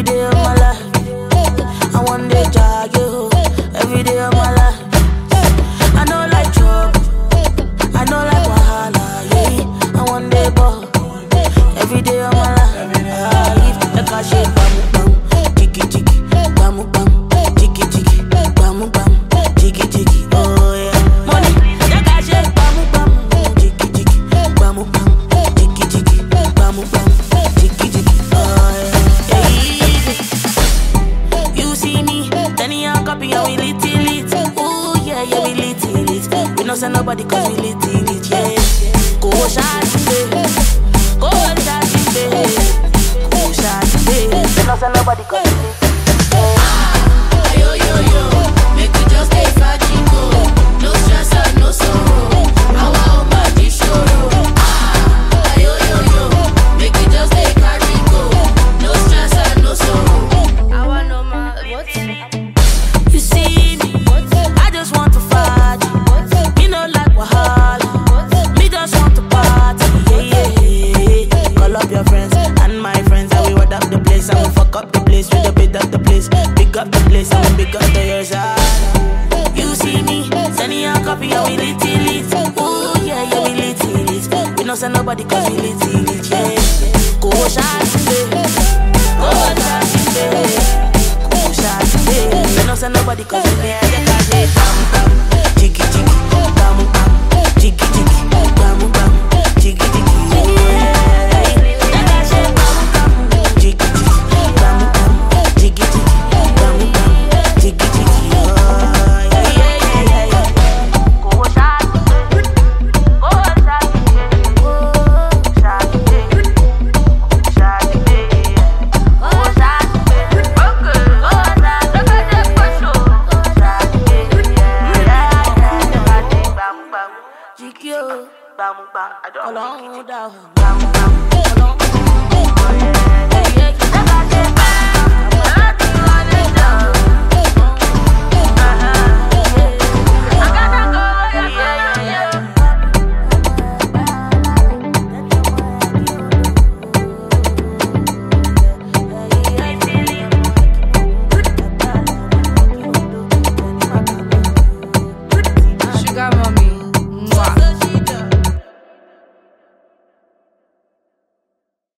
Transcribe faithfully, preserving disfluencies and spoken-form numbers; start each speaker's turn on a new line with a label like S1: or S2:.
S1: every day of my life. I want to jog you every day of my life. I know like trouble, I know like wahala, yeah. I want to ball every day of my life. I like a shake, bam bam, jiggy jiggy, bam bam, jiggy jiggy, bam bam, jiggy jiggy, oh yeah. Money, like a shake, bam bam, jiggy jiggy, bam bam, jiggy jiggy, bam bam, jiggy jiggy, oh yeah. Yeah. You see me, then you copy and we little it. Ooh yeah, yeah we little it. We no send nobody 'cause we little it, yeah. Go shot today, go shot today, go shot today. We no send nobody 'cause we little it.
S2: Yo yo yo, make we just stay fighting go. No stress and no sorrow. Our body show. Ah, yo yo yo, make we just stay carry go. No stress and no sorrow. Our normal what?
S1: You see me, I just want to fight. Me no like wahala, me just want to party. Yeah yeah yeah. Call up your friends and my friends, and we wet up the place and we fuck up the place. We the big up the place, big up the place and we big up the yours. You see me, sending a copy and we little it. Ooh yeah yeah we little it. We no send nobody 'cause we